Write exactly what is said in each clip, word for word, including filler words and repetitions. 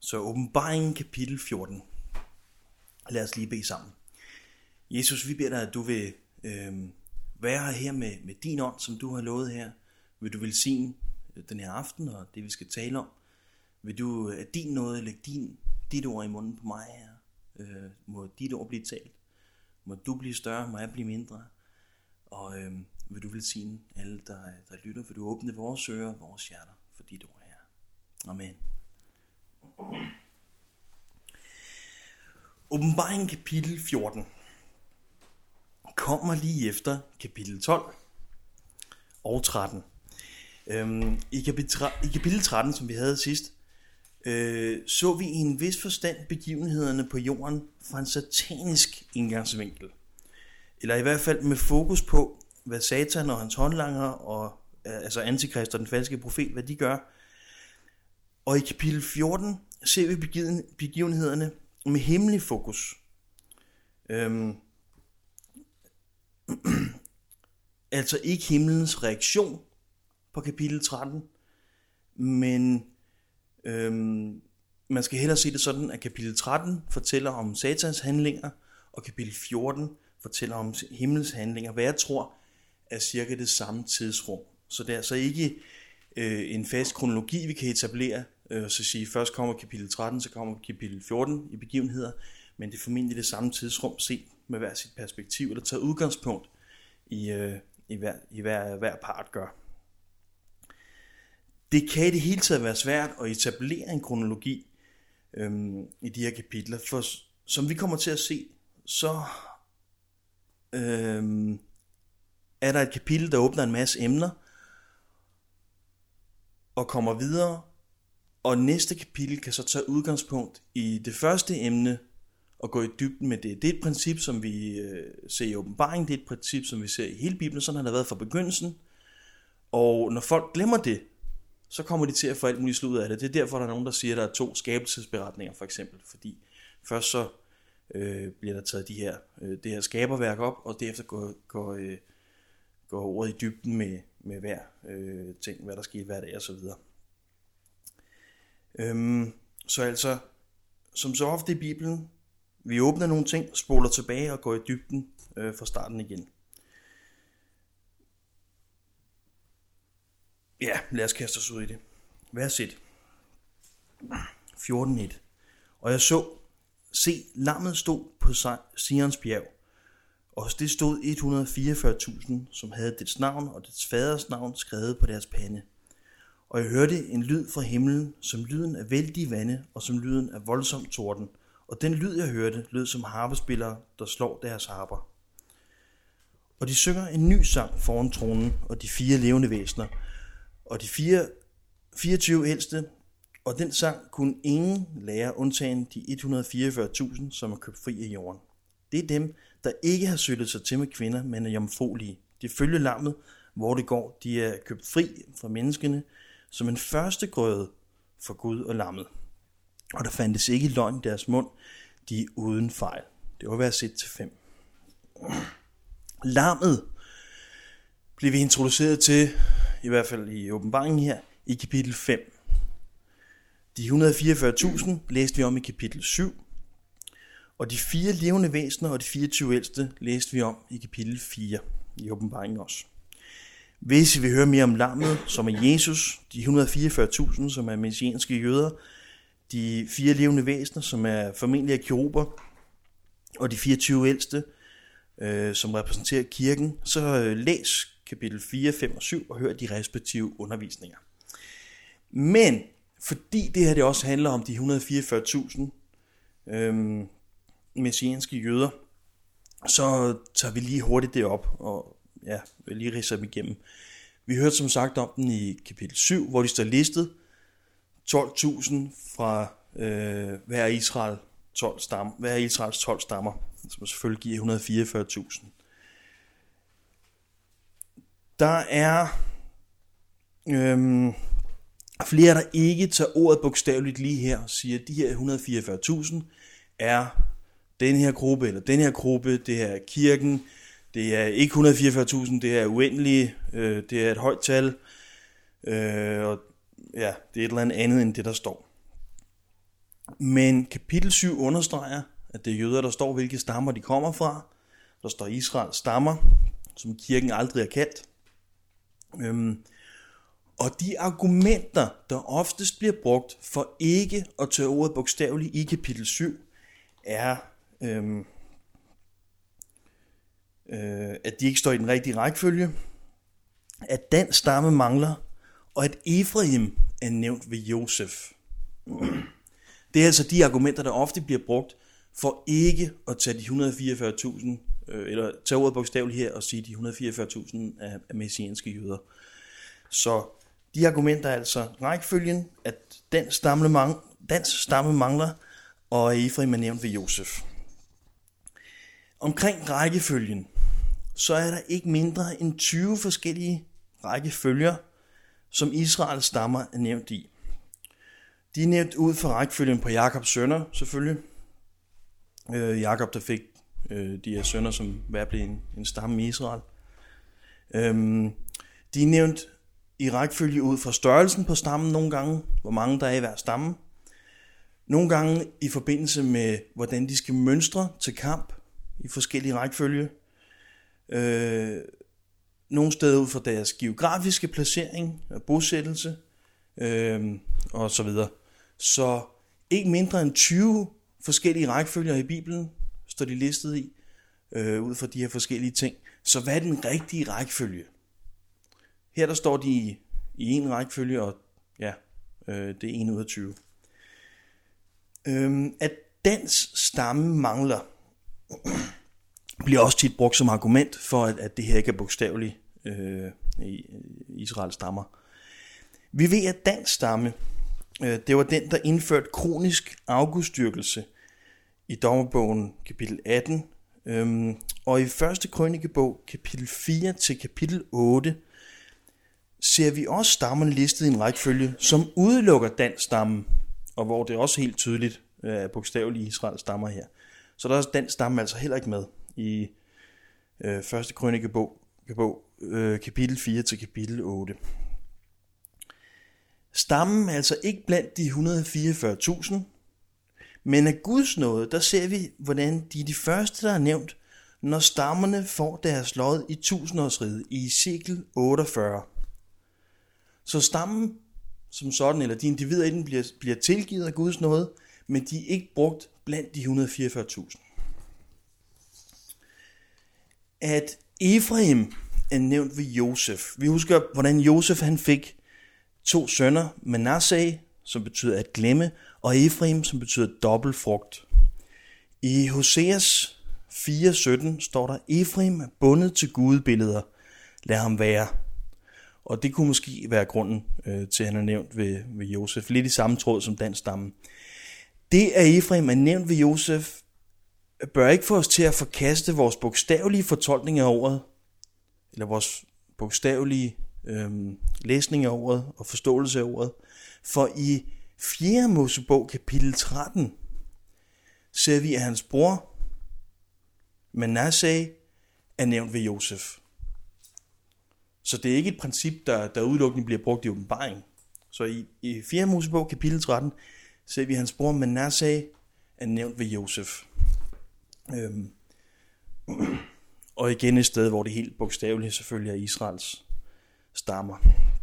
Så Åbenbaringen kapitel fjorten. Lad os lige bede sammen. Jesus, vi beder dig, at du vil øh, være her med, med din ånd, som du har lovet her. Vil du velsigne den her aften og det, vi skal tale om. Vil du af din nåde lægge din, dit ord i munden på mig her. Øh, må dit ord blive talt. Må du blive større, må jeg blive mindre. Og øh, vil du velsigne alle, der, der lytter. Vil du åbne vores ører og vores hjerter for dit ord her. Amen. Åbenbaringen kapitel fjorten kommer lige efter kapitel tolv og tretten. Øhm, i, kapitel, I kapitel tretten, som vi havde sidst, øh, så vi i en vis forstand begivenhederne på jorden fra en satanisk indgangsvinkel. Eller i hvert fald med fokus på, hvad Satan og hans håndlanger, og, altså Antikrist og den falske profet, hvad de gør. Og i kapitel fjorten ser vi begivenhederne med hemmelig fokus. Øhm, altså ikke himlens reaktion på kapitel tretten, men øhm, man skal hellere se det sådan, at kapitel tretten fortæller om Satans handlinger, og kapitel fjorten fortæller om himlens handlinger, hvad jeg tror er cirka det samme tidsrum. Så det er altså ikke øh, en fast kronologi, vi kan etablere, øh, så sige, først kommer kapitel tretten, så kommer kapitel fjorten i begivenheder, men det er formentlig det samme tidsrum set med hver sit perspektiv, eller taget udgangspunkt i, øh, i, hver, i hver, hver part gør. Det kan i det hele taget være svært at etablere en kronologi øhm, i de her kapitler, for som vi kommer til at se, så øhm, er der et kapitel, der åbner en masse emner og kommer videre, og næste kapitel kan så tage udgangspunkt i det første emne og gå i dybden med det. Det er et princip, som vi øh, ser i åbenbaringen, det er et princip, som vi ser i hele Bibelen, sådan har det været fra begyndelsen, og når folk glemmer det, så kommer de til at få alt muligt slud af det. Det er derfor, der er nogen, der siger, at der er to skabelsesberetninger, for eksempel. Fordi først så øh, bliver der taget de her, øh, det her skaberværk op, og derefter går, går, øh, går ordet i dybden med, med hver øh, ting, hvad der sker hver dag og så videre. Øhm, så altså, som så ofte i Bibelen, vi åbner nogle ting, spoler tilbage og går i dybden øh, fra starten igen. Ja, lad os kaste os ud i det. Vers et. fjorten et. Og jeg så, se, lammet stod på Sions bjerg, og hos det stod et hundrede og fireogfyrre tusind, som havde dets navn og dets faders navn skrevet på deres pande. Og jeg hørte en lyd fra himlen, som lyden af vældige vande, og som lyden af voldsom torden. Og den lyd, jeg hørte, lød som harpespillere, der slår deres harper. Og de synger en ny sang foran tronen, og de fire levende væsener, og de fire, fireogtyve ældste, og den sang kunne ingen lære, undtagen de et hundrede og fireogfyrre tusind, som er købt fri af jorden. Det er dem, der ikke har syltet sig til med kvinder, men er jomfruelige. De følger lammet, hvor det går. De er købt fri fra menneskene, som en første grøde for Gud og lammet. Og der fandtes ikke løgn i deres mund, de er uden fejl. Det var vers et til fem. Lammet blev vi introduceret til, i hvert fald i åbenbaringen her, i kapitel fem. De et hundrede og fireogfyrre tusind læste vi om i kapitel syv, og de fire levende væsener og de fireogtyve ældste læste vi om i kapitel fire i åbenbaringen også. Hvis I vil høre mere om lammet, som er Jesus, de et hundrede og fireogfyrre tusind, som er messianske jøder, de fire levende væsener, som er formentlig af keruber, og de fireogtyve ældste, øh, som repræsenterer kirken, så øh, læs kapitel fire, fem og syv og hør de respektive undervisninger. Men fordi det her det også handler om de et hundrede og fireogfyrre tusind øhm, messianske jøder, så tager vi lige hurtigt det op og ja, vil lige ridse dem igennem. Vi hørte som sagt om den i kapitel syv, hvor de står listet tolv tusind fra øh, hver Israel tolv stammer, hver Israels tolv stammer, som selvfølgelig giver et hundrede og fireogfyrre tusind. Der er øhm, flere, der ikke tager ordet bogstaveligt lige her og siger, at de her et hundrede og fireogfyrre tusind er den her gruppe, eller den her gruppe, det er kirken, det er ikke et hundrede og fireogfyrre tusind, det er uendelige, øh, det er et højt tal, øh, og ja, det er et eller andet andet end det, der står. Men kapitel syv understreger, at det er jøder, der står, hvilke stammer de kommer fra. Der står Israels stammer, som kirken aldrig har kaldt. Øhm, og de argumenter, der oftest bliver brugt for ikke at tage ordet bogstaveligt i kapitel syv, er, øhm, øh, at de ikke står i den rigtige rækkefølge, at Dan stamme mangler, og at Efraim er nævnt ved Josef. Det er altså de argumenter, der ofte bliver brugt for ikke at tage de et hundrede og fireogfyrre tusind, øh, eller tage ordet bogstaveligt her og sige de et hundrede og fireogfyrre tusind af, af messianske jøder. Så de argumenter er altså rækkefølgen, at den stamme, mang, dans stamme mangler, og Efraim er nævnt ved Josef. Omkring rækkefølgen, så er der ikke mindre end tyve forskellige rækkefølger, som Israels stammer er nævnt i. De er nævnt ud fra rækkefølgen på Jakobs sønner, selvfølgelig. Øh, Jakob, der fik øh, de her sønner, som hver blev en, en stamme i Israel. Øhm, de er nævnt i rækkefølge ud fra størrelsen på stammen nogle gange, hvor mange der er i hver stamme. Nogle gange i forbindelse med, hvordan de skal mønstre til kamp i forskellige rækkefølge. Øh, nogle steder ud fra deres geografiske placering og bosættelse, øh, og så videre. Så ikke mindre end tyve forskellige rækkefølger i Bibelen står de listet i, øh, ud fra de her forskellige ting. Så hvad er den rigtige rækkefølge? Her der står de i, i en rækkefølge, og ja, øh, det er en ud af tyve. Øh, at Dans stamme mangler, bliver også tit brugt som argument for, at, at det her ikke er bogstaveligt øh, i Israels stammer. Vi ved, at Dans stamme, øh, det var den, der indførte kronisk afgudstyrkelse i Dommerbogen kapitel atten, øh, og i første krønikebog kapitel fire til kapitel otte, ser vi også stammerne listet i en rækkefølge, som udelukker Dans stammen, og hvor det også helt tydeligt er øh, bogstaveligt Israels stammer her. Så der er Dans stamme altså heller ikke med i øh, første krønikebog, øh, kapitel fire til kapitel otte. Stammen er altså ikke blandt de et hundrede og fireogfyrre tusind, men af Guds nåde, der ser vi, hvordan de er de første, der er nævnt, når stammerne får deres lod i tusindårsriget i Ezekiel otteogfyrre. Så stammen som sådan, eller de individer i den, bliver, bliver tilgivet af Guds nåde, men de er ikke brugt blandt de et hundrede og fireogfyrre tusind. At Efraim er nævnt ved Josef. Vi husker, hvordan Josef han fik to sønner, Manasseh, som betyder at glemme, og Efraim, som betyder dobbelt frugt. I Hoseas fire sytten står der, Efraim er bundet til gudebilleder. Lad ham være. Og det kunne måske være grunden øh, til, at han er nævnt ved, ved Josef. Lidt i samme tråd som Dans stamme. Det, at Efraim er nævnt ved Josef, bør ikke få os til at forkaste vores bogstavelige fortolkning af ordet, eller vores bogstavelige øh, læsning af ordet og forståelse af ordet. For i fjerde Mosebog kapitel tretten ser vi, at hans bror Manasseh er nævnt ved Josef. Så det er ikke et princip, der, der udelukkende bliver brugt i åbenbaring. Så i, i fjerde Mosebog kapitel tretten ser vi, at hans bror Manasseh er nævnt ved Josef. Øhm. Og igen et sted, hvor det helt bogstaveligt selvfølgelig er Israels stammer.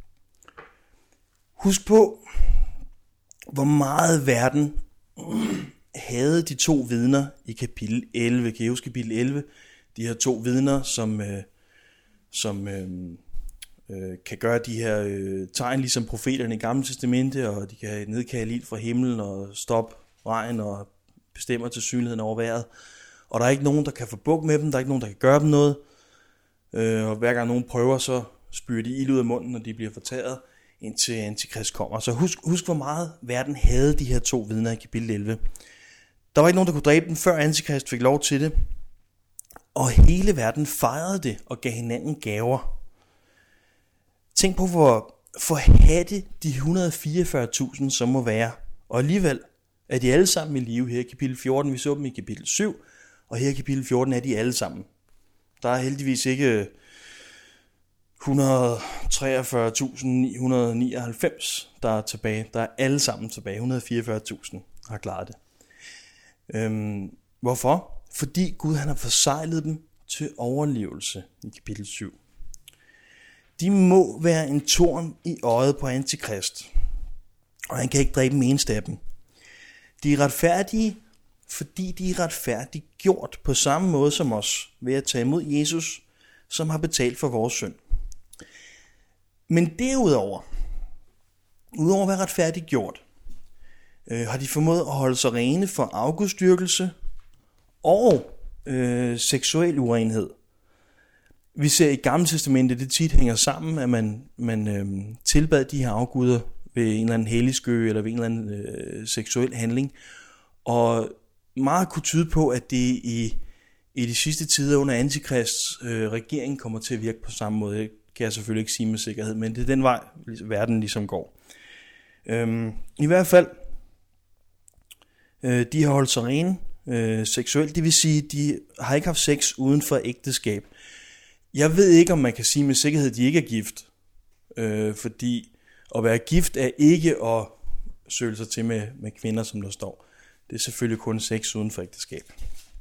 Husk på, hvor meget verden havde de to vidner i kapitel elleve. Kan I huske kapitel elleve? De her to vidner, som, øh, som øh, øh, kan gøre de her øh, tegn, ligesom profeterne i Gamle Testamente, og de kan nedkalde ild fra himlen og stoppe regn og bestemmer til synligheden over vejret. Og der er ikke nogen, der kan få bugt med dem, der er ikke nogen, der kan gøre dem noget. Øh, og hver gang nogen prøver, så spyrer de ild ud af munden, når de bliver fortæret, indtil Antikrist kommer. Så husk, husk, hvor meget verden havde de her to vidner i kapitel elleve. Der var ikke nogen, der kunne dræbe dem, før Antikrist fik lov til det. Og hele verden fejrede det og gav hinanden gaver. Tænk på, hvor forhatte de et hundrede og fireogfyrre tusind så må være. Og alligevel er de alle sammen i live her i kapitel fjorten. Vi så dem i kapitel syv, og her i kapitel fjorten er de alle sammen. Der er heldigvis ikke et hundrede og treogfyrre tusind ni hundrede og nioghalvfems, der er tilbage. Der er alle sammen tilbage, et hundrede og fireogfyrre tusind. har klaret det. Øhm, hvorfor? Fordi Gud han har forseglet dem til overlevelse i kapitel syv. De må være en torn i øjet på Antikrist, og han kan ikke dræbe en eneste af dem. De er retfærdige, fordi de er retfærdigt gjort på samme måde som os, ved at tage imod Jesus, som har betalt for vores synd. Men derudover, udover at være retfærdigt gjort, øh, har de formået at holde sig rene for afgudstyrkelse og øh, seksuel urenhed. Vi ser i Gamle Testamentet, det tit hænger sammen, at man, man øh, tilbad de her afguder ved en eller anden helligskø eller ved en eller anden øh, seksuel handling. Og meget kunne tyde på, at det i, i de sidste tider under Antikrists øh, regering kommer til at virke på samme måde. Det kan jeg selvfølgelig ikke sige med sikkerhed, men det er den vej, verden ligesom går. Øhm, I hvert fald, øh, de har holdt sig rene øh, seksuelt, det vil sige, de har ikke haft sex uden for ægteskab. Jeg ved ikke, om man kan sige med sikkerhed, at de ikke er gift, øh, fordi at være gift er ikke at søge sig til med, med kvinder, som der står. Det er selvfølgelig kun sex uden for ægteskab.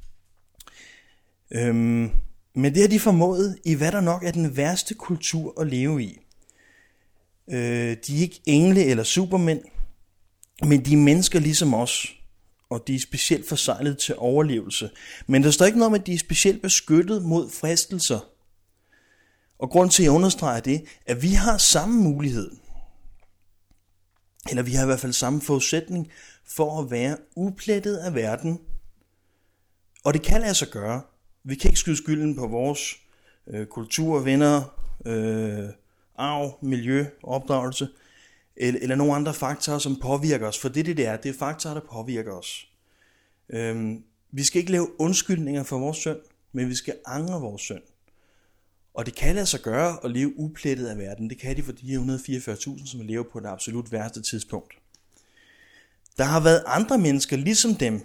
Øhm, men det har de formået i, hvad der nok er den værste kultur at leve i. Øh, de er ikke engle eller supermænd, men de er mennesker ligesom os, og de er specielt forseglet til overlevelse. Men der står ikke noget om, at de er specielt beskyttet mod fristelser. Og grund til, at jeg understreger det, at vi har samme mulighed, eller vi har i hvert fald samme forudsætning for at være uplettet af verden. Og det kan lade sig gøre. Vi kan ikke skyde skylden på vores øh, kultur, venner, øh, arv, miljø, opdragelse, eller, eller nogle andre faktorer, som påvirker os. For det det er, det er faktorer, der påvirker os. Øhm, vi skal ikke lave undskyldninger for vores synd, men vi skal angre vores synd. Og det kan lade sig gøre at leve uplettet af verden. Det kan de for de her et hundrede og fireogfyrre tusind, som lever på det absolut værste tidspunkt. Der har været andre mennesker ligesom dem.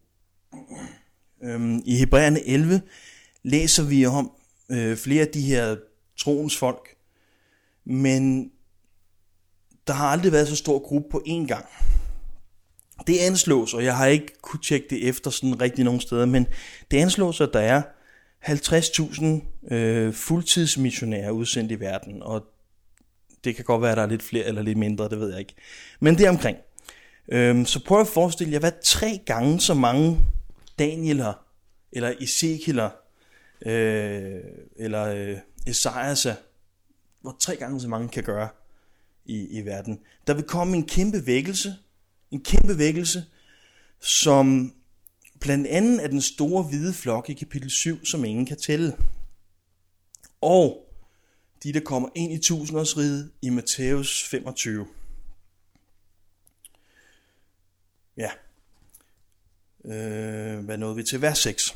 Øhm, I Hebræerne elleve læser vi om øh, flere af de her troens folk. Men der har aldrig været så stor gruppe på én gang. Det anslås, og jeg har ikke kunnet tjekke det efter sådan rigtig nogen steder, men det anslås, at der er halvtreds tusind øh, fuldtidsmissionærer udsendt i verden, og det kan godt være, at der er lidt flere eller lidt mindre, det ved jeg ikke. Men det er omkring. Øhm, så prøv at forestille jer, hvad tre gange så mange Danieler, eller Ezekiler, øh, eller øh, Esajas, hvor tre gange så mange kan gøre i, i verden. Der vil komme en kæmpe vækkelse, en kæmpe vækkelse, som blandt andet er den store hvide flok i kapitel syv, som ingen kan tælle. Og de, der kommer ind i tusindårsriget i Matthæus femogtyve. Ja. Øh, hvad nåede vi til? Vers seks.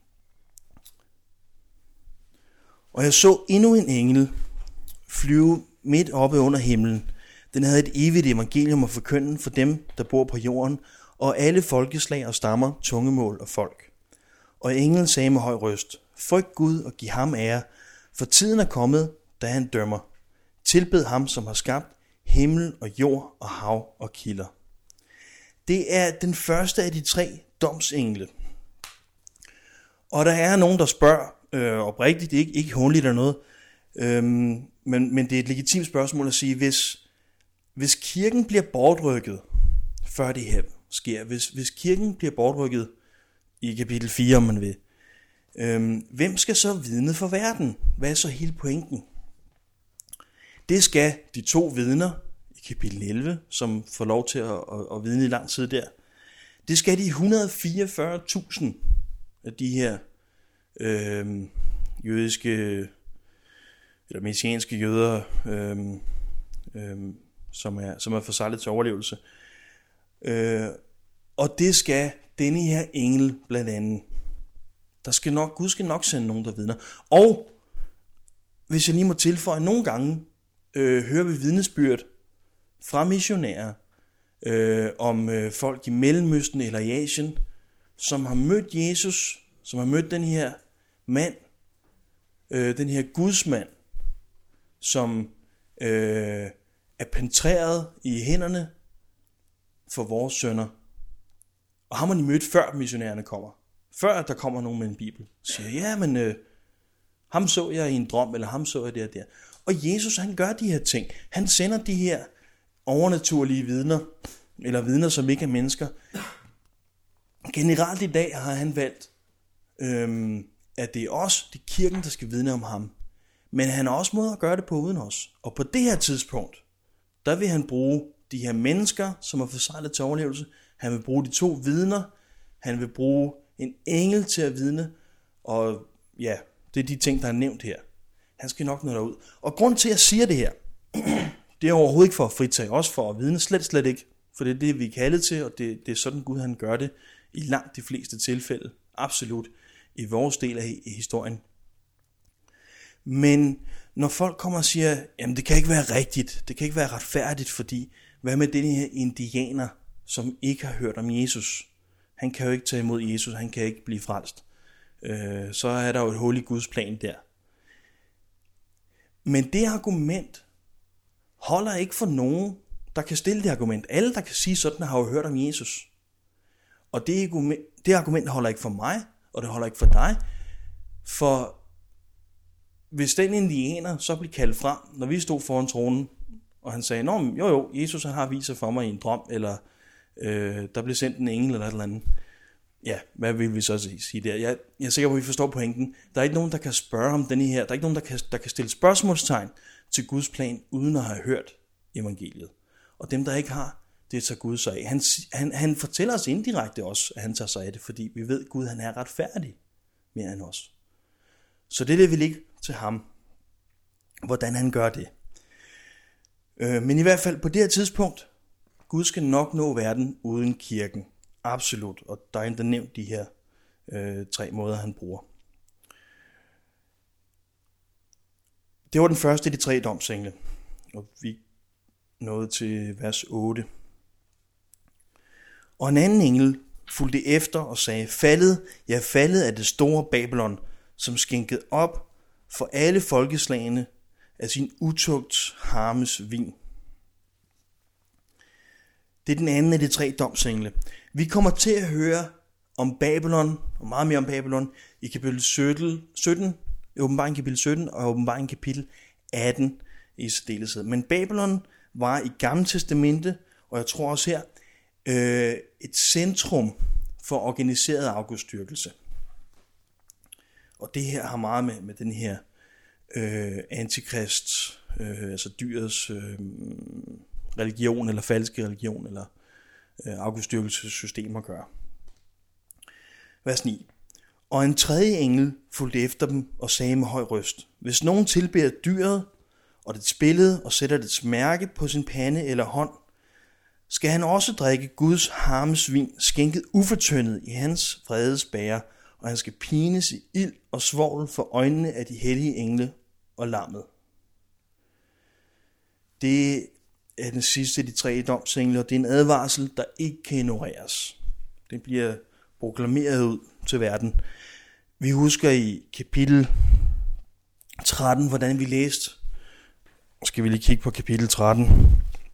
Og jeg så endnu en engel flyve midt oppe under himlen. Den havde et evigt evangelium at forkynde for dem, der bor på jorden, og alle folkeslag og stammer, tungemål og folk. Og englen sagde med høj røst, frygt Gud og giv ham ære, for tiden er kommet, da han dømmer. Tilbed ham, som har skabt himmel og jord og hav og kilder. Det er den første af de tre domsengle. Og der er nogen, der spørger øh, oprigtigt, ikke, ikke håndligt eller noget, øhm, men, men det er et legitimt spørgsmål at sige, hvis, hvis kirken bliver bortrykket, før det her sker, hvis, hvis kirken bliver bortrykket i kapitel fire, om man vil, øhm, hvem skal så vidne for verden? Hvad er så hele pointen? Det skal de to vidner i kapitel elleve, som får lov til at, at, at vidne i lang tid der. Det skal de et hundrede og fireogfyrre tusind af de her øhm, jødiske eller messianske jøder, øhm, øhm, som er, som er forseglet til overlevelse. Øh, og det skal denne her engel blandt andet. Der skal nok, Gud skal nok sende nogen, der vidner. Og hvis jeg lige må tilføje, nogle gange øh, hører vi vidnesbyrd fra missionærer øh, om øh, folk i Mellemøsten eller i Asien, som har mødt Jesus, som har mødt den her mand, øh, den her gudsmand, som øh, er pentreret i hænderne for vores sønner, Og ham har de mødt før missionærerne kommer. Før der kommer nogen med en bibel. Siger, ja, men øh, ham så jeg i en drøm, eller ham så jeg der og der. Og Jesus, han gør de her ting. Han sender de her overnaturlige vidner, eller vidner, som ikke er mennesker. Generelt i dag har han valgt, øhm, at det er os, det er kirken, der skal vidne om ham. Men han har også måde at gøre det på uden os. Og på det her tidspunkt, der vil han bruge de her mennesker, som har forsejlet til overlevelse. Han vil bruge de to vidner. Han vil bruge en engel til at vidne. Og ja, det er de ting, der er nævnt her. Han skal nok nå derud. Og grund til, at jeg siger det her, det er overhovedet ikke for at fritage os for at vidne. Slet, slet ikke. For det er det, vi er kaldet til, og det, det er sådan Gud, han gør det i langt de fleste tilfælde. Absolut. I vores del af historien. Men når folk kommer og siger, jamen det kan ikke være rigtigt, det kan ikke være retfærdigt, fordi hvad med den her indianer, som ikke har hørt om Jesus? Han kan jo ikke tage imod Jesus, han kan ikke blive frelst. Øh, så er der jo et hul i Guds plan der. Men det argument holder ikke for nogen, der kan stille det argument. Alle, der kan sige sådan, har jo hørt om Jesus. Og det argument, det argument holder ikke for mig, og det holder ikke for dig. For hvis den indianer så blev kaldt frem, når vi stod foran tronen, og han sagde, Nå, jo jo, Jesus han har vist sig for mig i en drøm, eller øh, der blev sendt en engel, eller et eller andet. Ja, hvad vil vi så sige der? Jeg, jeg er sikker på, at vi forstår pointen. Der er ikke nogen, der kan spørge om denne her. Der er ikke nogen, der kan, der kan stille spørgsmålstegn til Guds plan, uden at have hørt evangeliet. Og dem, der ikke har, det tager Gud sig af. Han, han, han fortæller os indirekte også, at han tager sig af det, fordi vi ved, at Gud han er retfærdig mere end os. Så det er det, vi ligger til ham, hvordan han gør det. Øh, men i hvert fald på det her tidspunkt, Gud skal nok nå verden uden kirken. Absolut. Og der er endda nævnt de her øh, tre måder, han bruger. Det var den første af de tre domsengle. Og vi nåede til vers otte. Og en anden engel fulgte efter og sagde, faldet, ja faldet af det store Babylon, som skænkede op for alle folkeslagene af sin utugt harmes vin. Det er den anden af de tre domsengle. Vi kommer til at høre om Babylon, og meget mere om Babylon, i kapitel sytten, i Åbenbaringen kapitel sytten, og Åbenbaringen kapitel atten i særdeleshed. Men Babylon var i Gamle Testamente, og jeg tror også her, øh, et centrum for organiseret afgudstyrkelse. Og det her har meget med, med den her øh, antikrist, øh, altså dyrets øh, religion, eller falske religion, eller øh, afgudstyrkelsessystem at gøre. Vers ni. Og en tredje engel fulgte efter dem og sagde med høj røst, hvis nogen tilbeder dyret og dets billede og sætter dets mærke på sin pande eller hånd, skal han også drikke Guds harmes vin, skænket ufortyndet i hans vredes bæger, og han skal pines i ild og svovl for øjnene af de hellige engle og lammet. Det er den sidste af de tre domsengle, og det er en advarsel, der ikke kan ignoreres. Det bliver proklameret ud til verden. Vi husker i kapitel tretten, hvordan vi læste. Skal vi lige kigge på kapitel tretten.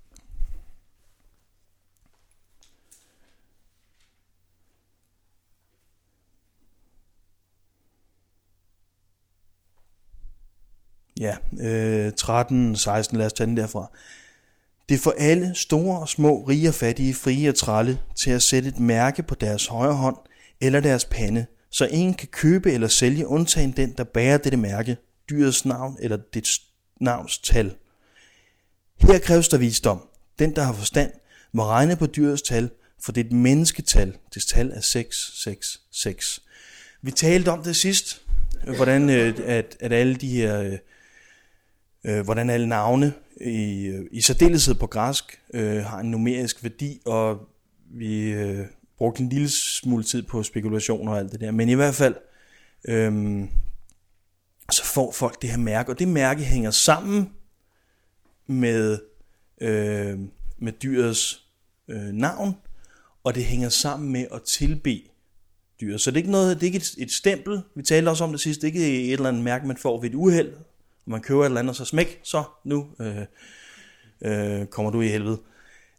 Ja, øh, tretten, seksten, lad os tage den derfra. Det får alle, store og små, rige og fattige, frie og trælle, til at sætte et mærke på deres højre hånd eller deres pande, så ingen kan købe eller sælge, undtagen den, der bærer dette mærke, dyrets navn eller dets navns tal. Her kræves der visdom. Den, der har forstand, må regne på dyrets tal, for det er et mennesketal. Dets tal er seks seks seks. Vi talte om det sidst, hvordan at, at alle de her, øh, hvordan alle navne i, i særdeleshed på græsk øh, har en numerisk værdi, og vi øh, brugte en lille smule tid på spekulationer og alt det der. Men i hvert fald, øh, så får folk det her mærke, og det mærke hænger sammen med, øh, med dyrets øh, navn, og det hænger sammen med at tilbede dyret. Så det er ikke noget, det er ikke et, et stempel. Vi talte også om det sidste. Det er ikke et eller andet mærke, man får ved et uheld. Man køber et eller andet, og så smæk, så nu øh, øh, kommer du i helvede.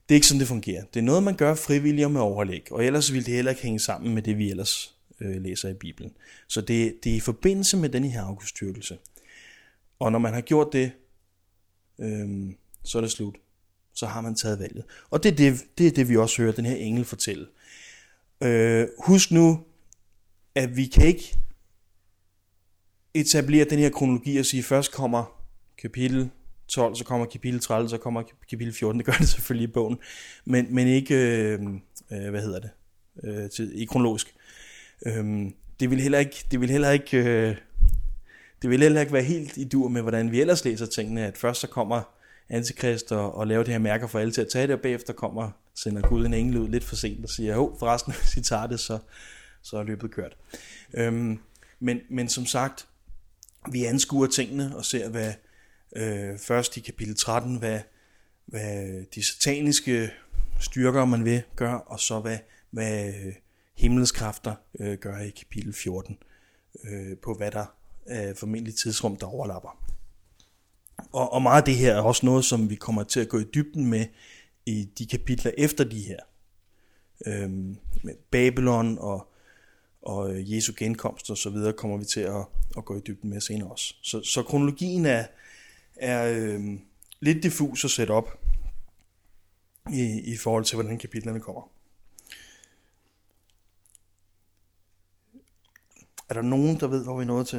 Det er ikke sådan, det fungerer. Det er noget, man gør frivilligt og med overlæg, og ellers ville det heller ikke hænge sammen med det, vi ellers øh, læser i Bibelen. Så det, det er i forbindelse med denne her afgudstyrkelse. Og når man har gjort det, øh, så er det slut. Så har man taget valget. Og det er det, det, er det vi også hører den her engel fortælle. Øh, husk nu, at vi kan ikke etablere den her kronologi og sige, først kommer kapitel tolv, så kommer kapitel tretten, så kommer kapitel fjorten. Det gør det selvfølgelig i bogen, men, men ikke, øh, øh, hvad hedder det, øh, til, ikke kronologisk. Øh, det vil heller ikke, det vil heller ikke, øh, det vil heller ikke være helt i dur med, hvordan vi ellers læser tingene, at først så kommer Antikrist og, og laver det her mærker for alle til at tage det, og bagefter kommer, sender Gud en engel ud lidt for sent og siger, hov, forresten, hvis I tager det, så, så er løbet kørt. Øh, men, men som sagt, vi anskuer tingene og ser, hvad øh, først i kapitel tretten, hvad, hvad de sataniske styrker, man vil, gør, og så hvad, hvad himlens kræfter øh, gør i kapitel fjorten, øh, på hvad der er formentlig tidsrum, der overlapper. Og, og meget af det her er også noget, som vi kommer til at gå i dybden med i de kapitler efter de her. Øh, med Babylon og og Jesu genkomst og så videre kommer vi til at, at gå i dybden med senere også. Så, så kronologien er, er øh, lidt diffus at sætte op i, i forhold til, hvordan kapitlerne kommer. Er der nogen, der ved, hvor vi er nået til?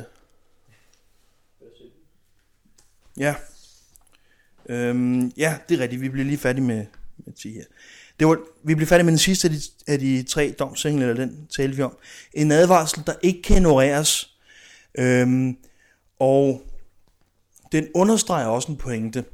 Ja. Øhm, ja, det er rigtigt. Vi bliver lige færdige med, med ti her. Det var, vi blev færdige med den sidste af de, af de tre domsengler, eller den talte vi om. En advarsel, der ikke kan ignoreres. Øhm, og den understreger også en pointe.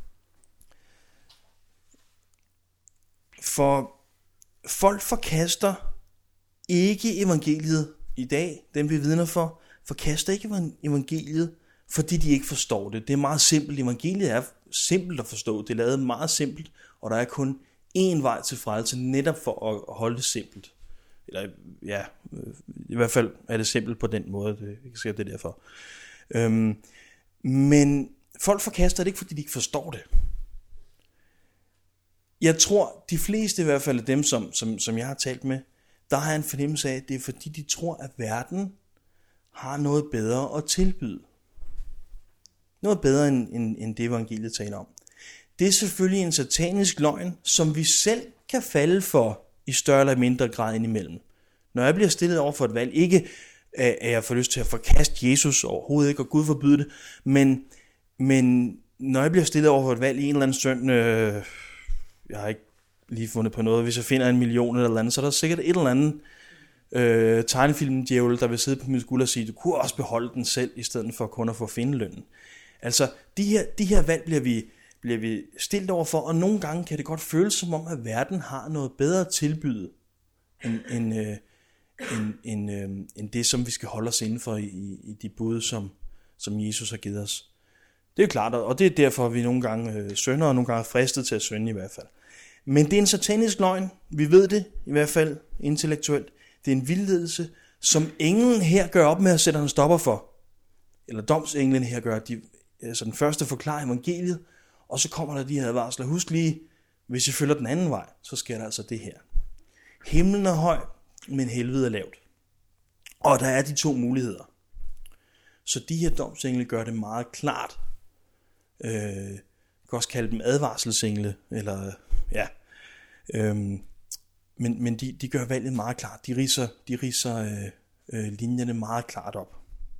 For folk forkaster ikke evangeliet i dag. Dem vi vidner for, forkaster ikke evangeliet, fordi de ikke forstår det. Det er meget simpelt. Evangeliet er simpelt at forstå. Det er lavet meget simpelt, og der er kun en vej til frelse, netop for at holde det simpelt. Eller ja, i hvert fald er det simpelt på den måde, det kan sige det derfor. Øhm, men folk forkaster det ikke, fordi de ikke forstår det. Jeg tror, de fleste i hvert fald af dem, som, som, som jeg har talt med, der har jeg en fornemmelse af, at det er fordi, de tror, at verden har noget bedre at tilbyde. Noget bedre end, end, end det evangeliet taler om. Det er selvfølgelig en satanisk løgn, som vi selv kan falde for i større eller mindre grad indimellem. Når jeg bliver stillet over for et valg, ikke at jeg får lyst til at forkaste Jesus overhovedet ikke, og Gud forbyde det, men, men når jeg bliver stillet over for et valg i en eller anden stund, øh, jeg har ikke lige fundet på noget, hvis jeg finder en million eller andet, så er der sikkert et eller andet øh, tegnefilmdjævel, der vil sidde på min skulder og sige, du kunne også beholde den selv, i stedet for kun at få findelønnen. Altså, de her, de her valg bliver vi bliver vi stillet over for, og nogle gange kan det godt føles som om, at verden har noget bedre at tilbyde, end, end, øh, end, end, øh, end det, som vi skal holde os inden for i, i de bud, som, som Jesus har givet os. Det er jo klart, og det er derfor, vi nogle gange øh, synder, og nogle gange er fristet til at synde i hvert fald. Men det er en satanisk løgn, vi ved det, i hvert fald intellektuelt. Det er en vildledelse, som englen her gør op med at sætte en stopper for. Eller domsenglen her gør, de, altså den første forklarer evangeliet, og så kommer der de her advarsler. Husk lige, hvis I følger den anden vej, så sker der altså det her. Himlen er høj, men helvede er lavt. Og der er de to muligheder. Så de her domsengle gør det meget klart. Øh, jeg kan også kalde dem advarselsengle, eller ja. Øhm, men men de, de gør valget meget klart. De ridser, de ridser øh, øh, linjerne meget klart op.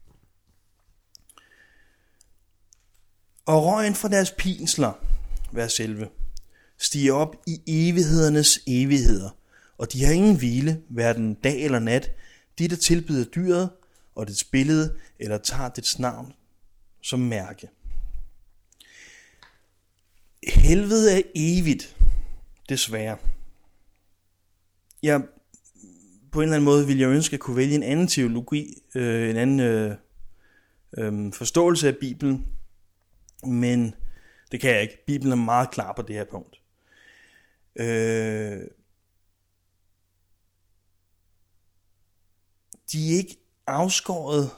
Og røgen fra deres pinsler, vers elleve, stiger op i evighedernes evigheder, og de har ingen hvile, hverken dag eller nat, de der tilbyder dyret og dets billede, eller tager dets navn som mærke. Helvede er evigt, desværre. Jeg, på en eller anden måde vil jeg ønske at kunne vælge en anden teologi, øh, en anden øh, øh, forståelse af Bibelen, men det kan jeg ikke. Bibelen er meget klar på det her punkt. Øh, de er ikke afskåret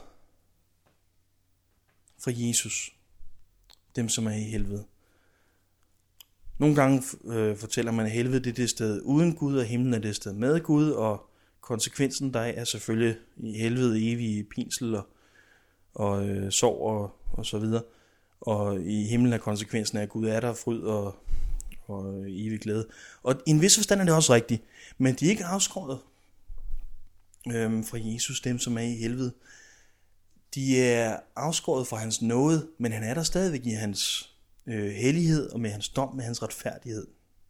fra Jesus, dem som er i helvede. Nogle gange øh, fortæller man, at helvede det er det sted uden Gud, og himlen er det sted med Gud, og konsekvensen der er selvfølgelig i helvede evige pinsel og, og øh, sorg og, og så videre. Og i himlen er konsekvensen af, at Gud er der, fryd og, og evig glæde. Og i en vis forstand er det også rigtigt, men de er ikke afskåret øh, fra Jesus, dem som er i helvede. De er afskåret fra hans nåde, men han er der stadigvæk i hans øh, hellighed og med hans dom, med hans retfærdighed.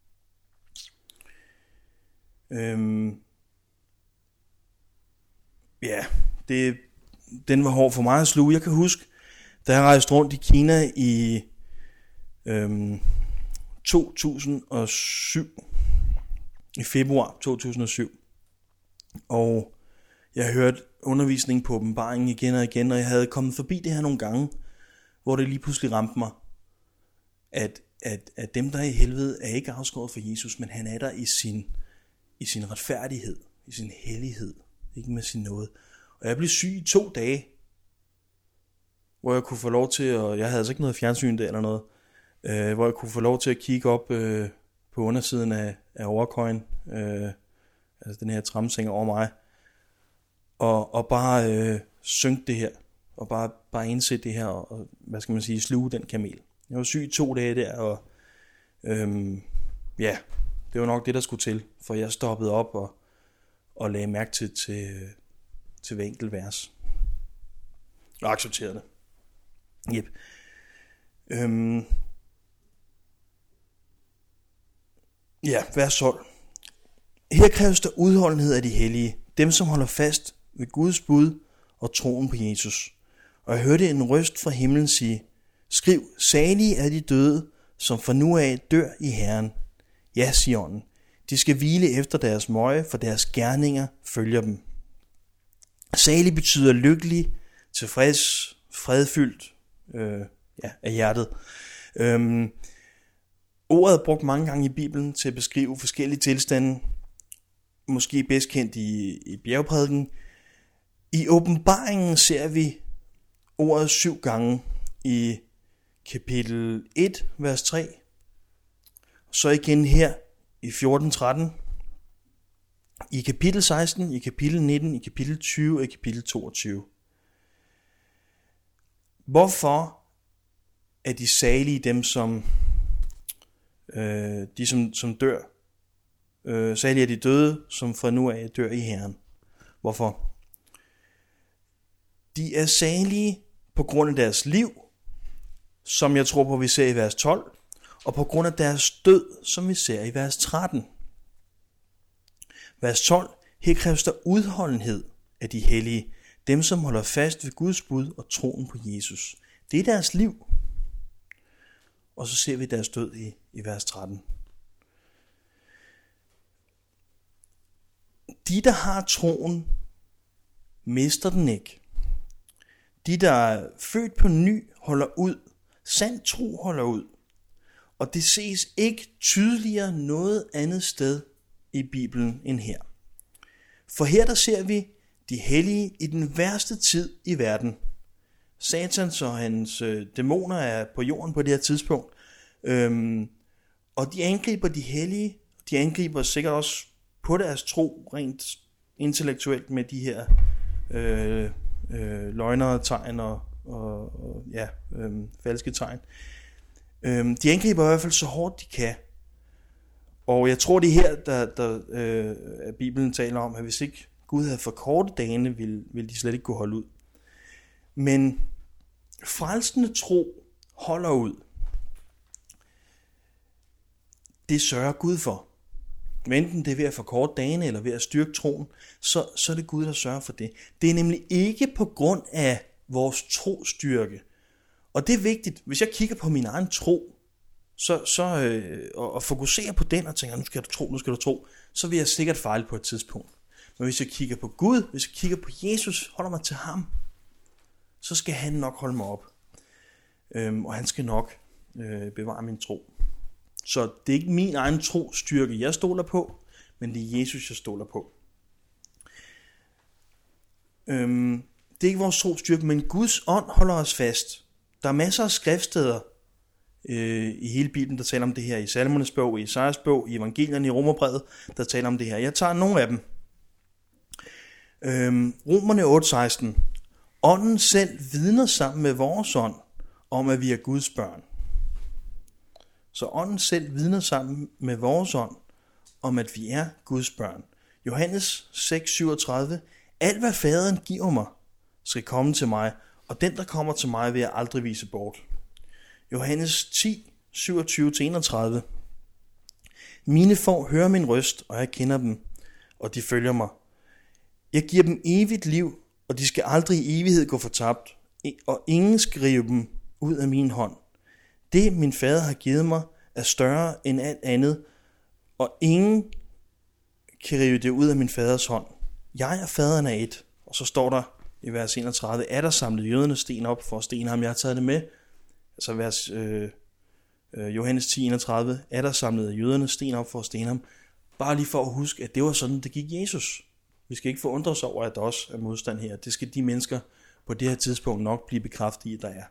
Øhm, ja, det, den var hård for mig at sluge. Jeg kan huske, da jeg rejste rundt i Kina i øhm, to tusind og syv, i februar to tusind og syv, og jeg hørte undervisning på åbenbaringen igen og igen, og jeg havde kommet forbi det her nogle gange, hvor det lige pludselig ramte mig, at, at, at dem, der er i helvede, er ikke afskåret for Jesus, men han er der i sin, i sin retfærdighed, i sin hellighed, ikke med sin nåde. Og jeg blev syg i to dage, hvor jeg kunne få lov til, og jeg havde altså ikke noget fjernsyn der eller noget, øh, hvor jeg kunne få lov til at kigge op øh, på undersiden af, af overkøjen, øh, altså den her tramseng over mig, og, og bare øh, synke det her, og bare, bare indse det her, og, og hvad skal man sige, sluge den kamel. Jeg var syg i to dage der, og øhm, ja, det var nok det, der skulle til, for jeg stoppede op og, og lagde mærke til, til, til hver enkelt vers. Og accepterede det. Yep. Øhm, ja, vers tolv. Her kræves der udholdenhed af de hellige, dem som holder fast ved Guds bud og troen på Jesus. Og jeg hørte en røst fra himlen sige, skriv, salige er de døde, som fra nu af dør i Herren. Ja, siger ånden. De skal hvile efter deres møje, for deres gerninger følger dem. Salig betyder lykkelig, tilfreds, fredfyldt øh, ja, af hjertet. Øhm, ordet er brugt mange gange i Bibelen til at beskrive forskellige tilstande, måske bedst kendt i, i bjergprædiken. I åbenbaringen ser vi ordet syv gange i kapitel et, vers tre. Så igen her i fjorten tretten. I kapitel seksten, i kapitel nitten, i kapitel tyve og i kapitel toogtyve. Hvorfor er de salige dem, som, øh, de som, som dør? Øh, salige er de døde, som fra nu af dør i Herren. Hvorfor? De er salige på grund af deres liv, som jeg tror på, vi ser i vers tolv, og på grund af deres død, som vi ser i vers tretten. Vers tolv, her kræves der udholdenhed af de hellige, dem som holder fast ved Guds bud og troen på Jesus. Det er deres liv. Og så ser vi deres død i, i vers tretten. De, der har troen, mister den ikke. De, der er født på ny, holder ud. Sand tro holder ud. Og det ses ikke tydeligere noget andet sted i Bibelen end her. For her der ser vi de hellige i den værste tid i verden. Satans og hans øh, dæmoner er på jorden på det her tidspunkt. Øhm, og de angriber de hellige. De angriber sikkert også på deres tro rent intellektuelt med de her øh, øh, løgnere, tegn og, og, og ja, øh, falske tegn. Øh, de angriber i hvert fald så hårdt de kan. Og jeg tror det er her, der, der øh, at Bibelen taler om, at hvis ikke Gud havde forkortet dagene, ville, ville de slet ikke kunne holde ud. Men frelsende tro holder ud. Det sørger Gud for. Men enten det er ved at forkorte dagene, eller ved at styrke troen, så, så er det Gud, der sørger for det. Det er nemlig ikke på grund af vores trostyrke. Og det er vigtigt, hvis jeg kigger på min egen tro, så, så, øh, og, og fokuserer på den og tænker, nu skal du tro, nu skal du tro, så vil jeg sikkert fejle på et tidspunkt. Men hvis jeg kigger på Gud, hvis jeg kigger på Jesus, holder mig til ham, så skal han nok holde mig op. Øhm, og han skal nok øh, bevare min tro. Så det er ikke min egen trostyrke, jeg stoler på, men det er Jesus, jeg stoler på. Øhm, det er ikke vores trostyrke, men Guds ånd holder os fast. Der er masser af skriftsteder øh, i hele Bibelen, der taler om det her, i Salmernes bog, i Esajas bog, i evangelierne, i Romerbrevet, der taler om det her. Jeg tager nogle af dem. Øhm, Romerne otte seksten. Ånden selv vidner sammen med vores ånd om, at vi er Guds børn. Så ånden selv vidner sammen med vores ånd om, at vi er Guds børn. Johannes seks syvogtredive. Alt hvad faderen giver mig, skal komme til mig, og den der kommer til mig, vil jeg aldrig vise bort. Johannes ti syvogtyve til enogtredive. Mine får hører min røst, og jeg kender dem, og de følger mig. Jeg giver dem evigt liv, og de skal aldrig i evighed gå fortabt, og ingen skal rive dem ud af min hånd. Det min fader har givet mig, er større end alt andet, og ingen kan rive det ud af min faders hånd. Jeg og faderen er et. Og så står der i vers enogtredive, er der samlet jøderne sten op for at stene ham. Jeg har taget det med. Altså vers øh, øh, Johannes ti enogtredive, er der samlet jøderne sten op for at stene ham. Bare lige for at huske, at det var sådan, det gik Jesus. Vi skal ikke forundre os over, at der også er modstand her. Det skal de mennesker på det her tidspunkt nok blive bekræftet i, at der er.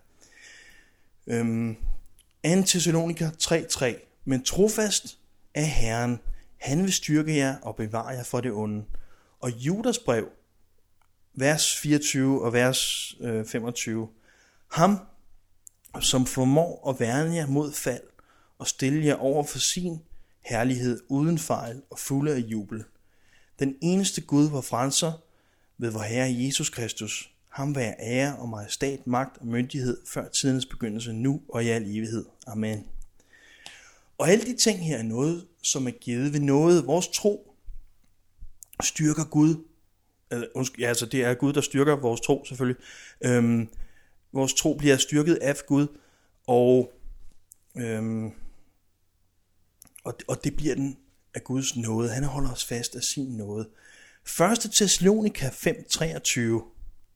Øhm, anden Thessaloniker tre tre. Men trofast er Herren. Han vil styrke jer og bevare jer for det onde. Og Judas brev, vers fireogtyve og vers øh, femogtyve. Ham, som formår at værne jer mod fald og stille jer over for sin herlighed uden fejl og fulde af jubel. Den eneste Gud var frelser ved vor Herre Jesus Kristus. Ham være ære og majestat, magt og myndighed før tidens begyndelse, nu og i al evighed. Amen. Og alle de ting her er noget, som er givet ved noget. Vores tro styrker Gud. Ja, altså det er Gud, der styrker vores tro selvfølgelig. Øhm, vores tro bliver styrket af Gud, og, øhm, og, og det bliver den af Guds nåde. Han holder os fast af sin nåde. første Thessalonika fem treogtyve.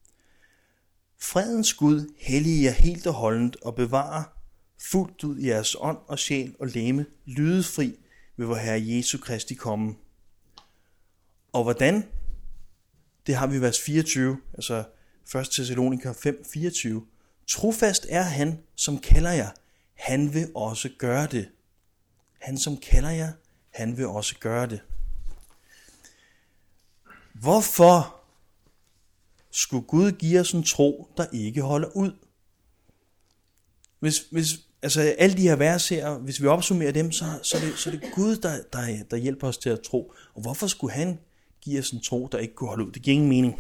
Fredens Gud hellige jer helt og holdent og bevarer fuldt ud jeres ånd og sjæl og legeme lydefri ved vor Herre Jesu Kristi komme. Og hvordan? Det har vi i vers fireogtyve, altså første Thessalonika fem fireogtyve. Trofast er han, som kalder jer. Han vil også gøre det. Han, som kalder jer, han vil også gøre det. Hvorfor skulle Gud give os en tro, der ikke holder ud? Hvis, hvis altså alle de her vers her, hvis vi opsummerer dem, så, så, er, det, så er det Gud, der, der, der hjælper os til at tro. Og hvorfor skulle han give os en tro, der ikke kunne holde ud? Det giver ingen mening.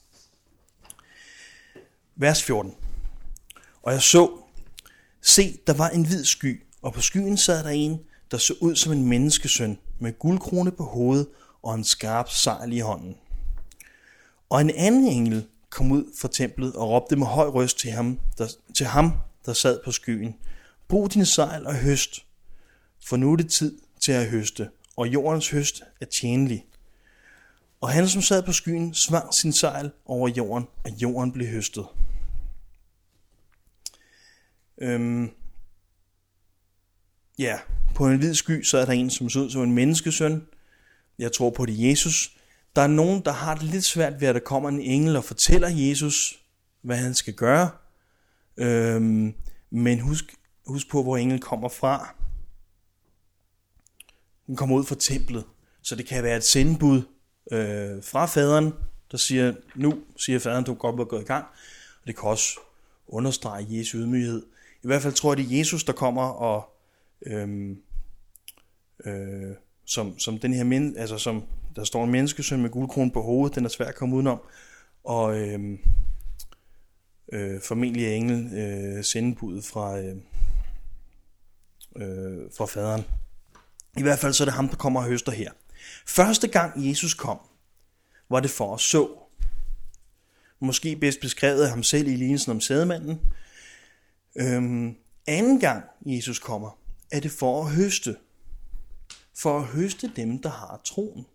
Vers fjorten. Og jeg så, se, der var en hvid sky, og på skyen sad der en, der så ud som en menneskesøn, med guldkrone på hovedet og en skarp sejl i hånden. Og en anden engel kom ud fra templet og råbte med høj røst til ham, der, til ham, der sad på skyen. Brug din sejl og høst, for nu er det tid til at høste, og jordens høst er tjenlig. Og han, som sad på skyen, svang sin sejl over jorden, og jorden blev høstet. Øhm, ja, på en hvid sky, så er der en, som så ud som en menneskesøn. Jeg tror på det Jesus. Der er nogen, der har det lidt svært ved, at der kommer en engel og fortæller Jesus, hvad han skal gøre. Øhm, men husk, husk på, hvor englen kommer fra. Den kommer ud fra templet, så det kan være et sendebud øh, fra faderen, der siger, nu siger faderen, du er godt gået i gang. Og det kan også understrege Jesu ydmyghed. I hvert fald tror jeg, det er Jesus, der kommer og øhm, øh, som, som den her men, altså som der står en menneskesøn med guldkrone på hovedet, den er svær at komme udenom, og øhm, øh, formentlig er engel øh, sendebudet fra øh, øh, fra faderen. I hvert fald så er det ham, der kommer og høster her. Første gang Jesus kom, var det for at så. Måske bedst beskrevet af ham selv i lignelsen om sædemanden. Øhm, anden gang Jesus kommer, er det for at høste. For at høste dem, der har troen.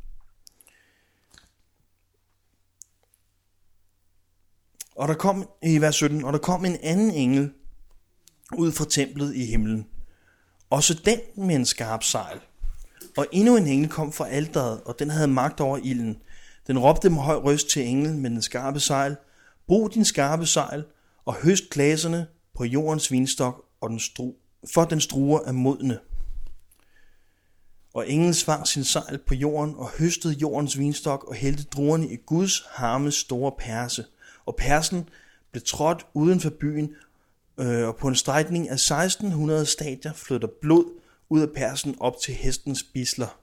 Og der kom i vers sytten, og der kom en anden engel ud fra templet i himlen. Også den med en skarp sejl. Og endnu en engel kom fra alteret, og den havde magt over ilden. Den råbte med høj røst til englen med den skarpe sejl. Brug din skarpe sejl og høst glaserne på jordens vinstok og den for dens druer er modne. Og englen svang sin sejl på jorden og høstede jordens vinstok og hældte druerne i Guds harmes store perse. Og persen blev trådt uden for byen, øh, og på en strækning af seksten hundrede stadier flød der blod ud af persen op til hestens bisler.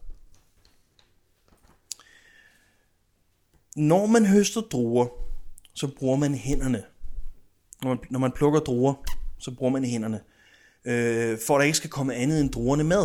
Når man høster druer, så bruger man hænderne. Når man, når man plukker druer, så bruger man hænderne, øh, for at der ikke skal komme andet end druerne med.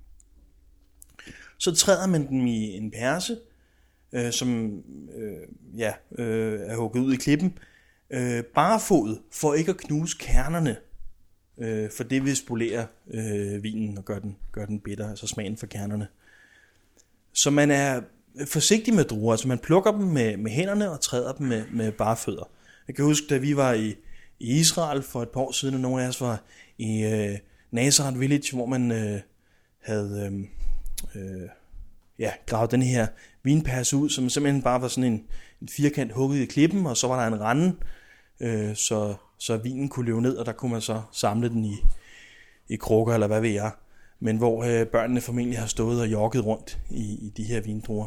Så træder man dem i en perse, øh, som øh, ja, øh, er hugget ud i klippen, øh, barefod, for ikke at knuse kernerne, øh, for det vil spolere øh, vinen og gøre den, gøre den bitter, altså smagen for kernerne. Så man er forsigtig med druer, altså man plukker dem med, med hænderne og træder dem med, med bare fødder. Jeg kan huske, da vi var i, i Israel for et par år siden, og nogle af os var i øh, Nazareth Village, hvor man øh, havde øh, øh, ja, gravet den her vinperse ud, som simpelthen bare var sådan en, en firkant hugget i klippen, og så var der en rande, øh, så, så vinen kunne løbe ned, og der kunne man så samle den i, i krukker, eller hvad ved jeg. Men hvor øh, børnene formentlig har stået og jogget rundt i, i de her vindruer.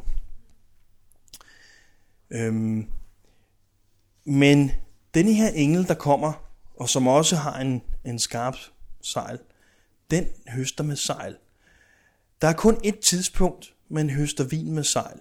Øhm, men denne her engel, der kommer, og som også har en, en skarp sejl, den høster med sejl. Der er kun et tidspunkt, man høster vin med sejl.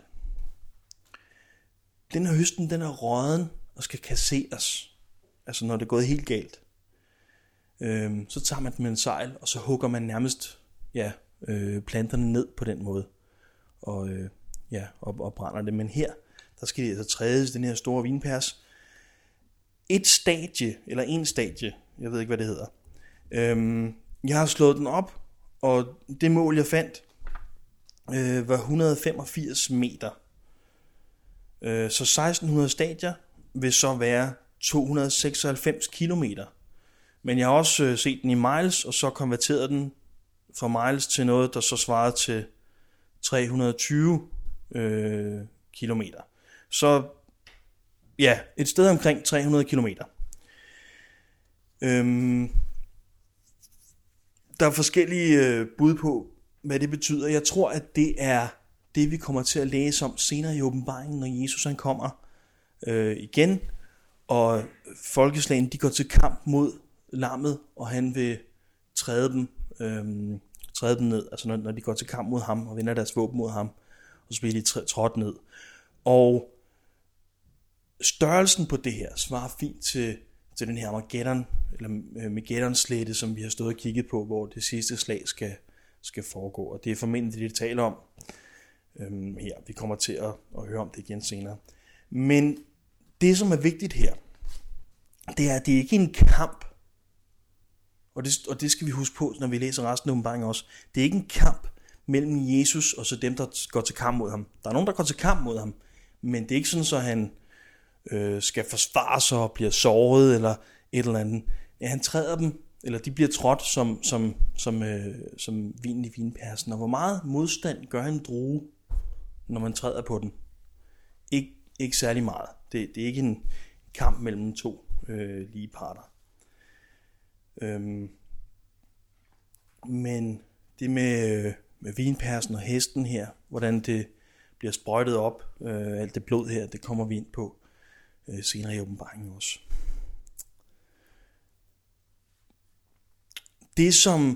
Den her høsten, den er rådden og skal kasseres. Altså når det er gået helt galt. Øhm, så tager man den med en sejl, og så hugger man nærmest ja, øh, planterne ned på den måde. Og, øh, ja, og, og brænder det. Men her, der skal det altså trædes den her store vinpers. Et stadie, eller en stadie, jeg ved ikke hvad det hedder. Øhm, jeg har slået den op, og det mål jeg fandt, øh, var et hundrede og femogfirs meter. Øh, så seksten hundrede stadier vil så være to hundrede og seksoghalvfems kilometer. Men jeg har også øh, set den i miles, og så konverteret den fra miles til noget, der så svarede til tre hundrede og tyve øh, kilometer. Så ja, et sted omkring tre hundrede kilometer. Øhm, der er forskellige øh, bud på, hvad det betyder. Jeg tror, at det er det, vi kommer til at læse om senere i åbenbaringen, når Jesus han kommer øh, igen, og folkeslagene de går til kamp mod lammet, og han vil træde dem, øh, træde dem ned, altså når, når de går til kamp mod ham, og vender deres våben mod ham, og så bliver de trådt ned. Og størrelsen på det her svarer fint til, til den her Armageddon, eller Megaddon-slette, som vi har stået og kigget på, hvor det sidste slag skal, skal foregå. Og det er formentlig det, det taler om øhm, her. Vi kommer til at, at høre om det igen senere. Men det, som er vigtigt her, det er, at det ikke er en kamp. Og det, og det skal vi huske på, når vi læser resten af åbenbaringen også. Det er ikke en kamp mellem Jesus og så dem, der går til kamp mod ham. Der er nogen, der går til kamp mod ham, men det er ikke sådan, så han øh, skal forsvare sig og bliver såret eller et eller andet. Ja, han træder dem, eller de bliver trådt som, som, som, øh, som vinen i vinpersen. Og hvor meget modstand gør en drue, når man træder på den? Ik- ikke særlig meget. Det, det er ikke en kamp mellem to øh, lige parter. Øhm, men det med, med vinpersen og hesten her, hvordan det bliver sprøjtet op, øh, alt det blod her, det kommer vi ind på øh, senere i åbenbaringen også. Det som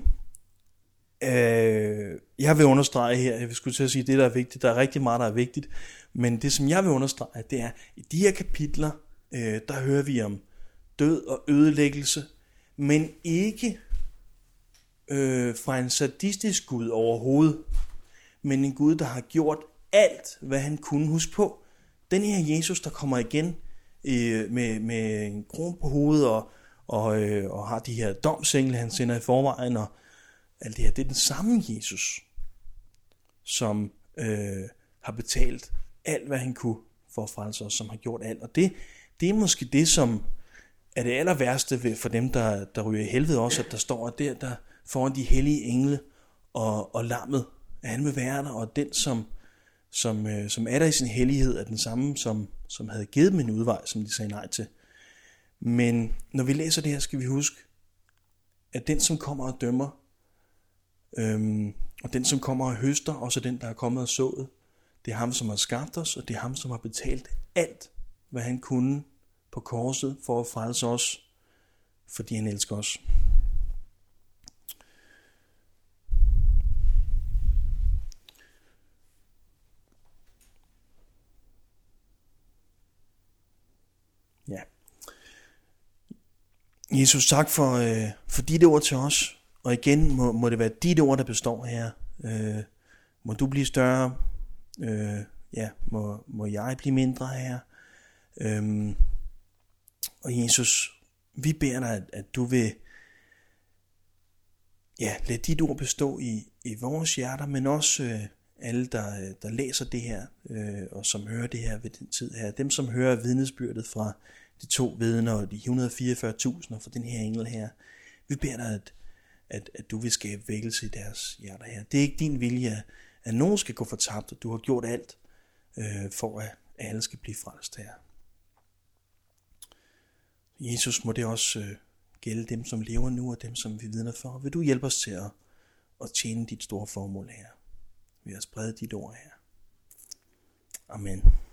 øh, jeg vil understrege her, jeg vil skulle til at sige, det der er vigtigt, der er rigtig meget, der er vigtigt, men det som jeg vil understrege, det er, i de her kapitler, øh, der hører vi om død og ødelæggelse, men ikke øh, fra en sadistisk Gud overhovedet, men en Gud, der har gjort alt, hvad han kunne. Huske på, den her Jesus, der kommer igen øh, med, med en kron på hovedet, og, og, øh, og har de her domsengle, han sender i forvejen, og alt det her, det er den samme Jesus, som øh, har betalt alt, hvad han kunne for at frelse os, som har gjort alt. Og det, det er måske det, som er det aller værste for dem, der, der ryger i helvede også, at der står der, der foran de hellige engle og, og lammet, at han vil være der, og den, som, som, øh, som er der i sin hellighed, er den samme, som, som havde givet dem en udvej, som de sagde nej til. Men når vi læser det her, skal vi huske, at den, som kommer og dømmer, øhm, og den, som kommer og høster, også den, der er kommet og sået, det er ham, som har skabt os, og det er ham, som har betalt alt, hvad han kunne på korset for at frelse os, fordi han elsker os. Ja. Jesus, tak for, øh, for dit ord til os. Og igen må, må det være dit ord, der består her. Øh, må du blive større. Øh, ja, må, må jeg blive mindre her. Øh, og Jesus, vi beder dig, at, at du vil ja, lad dit ord bestå i, i vores hjerter, men også øh, alle, der, der læser det her, øh, og som hører det her ved den tid her. Dem, som hører vidnesbyrdet fra de to vidner og de et hundrede og fireogfyrre tusind for den her engel her. Vi beder dig, at, at, at du vil skabe vækkelse i deres hjerter her. Det er ikke din vilje, at nogen skal gå fortabt, og du har gjort alt, øh, for at alle skal blive frelst her. Jesus, må det også øh, gælde dem, som lever nu, og dem, som vi vidner for. Vil du hjælpe os til at, at tjene dit store formål her? Ved at sprede dit ord her. Amen.